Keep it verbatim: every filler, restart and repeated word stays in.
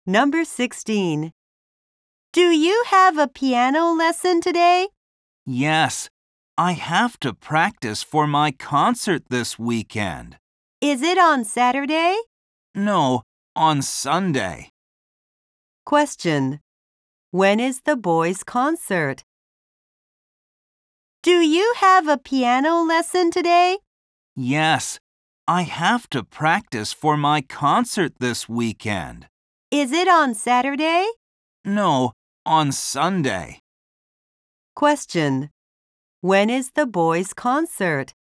Number sixteen. Do you have a piano lesson today? Yes, I have to practice for my concert this weekend. Is it on Saturday? No, on Sunday. Question. When is the boys' concert? Do you have a piano lesson today? Yes, I have to practice for my concert this weekend. Is it on Saturday? No, on Sunday. Question. When is the boys' concert?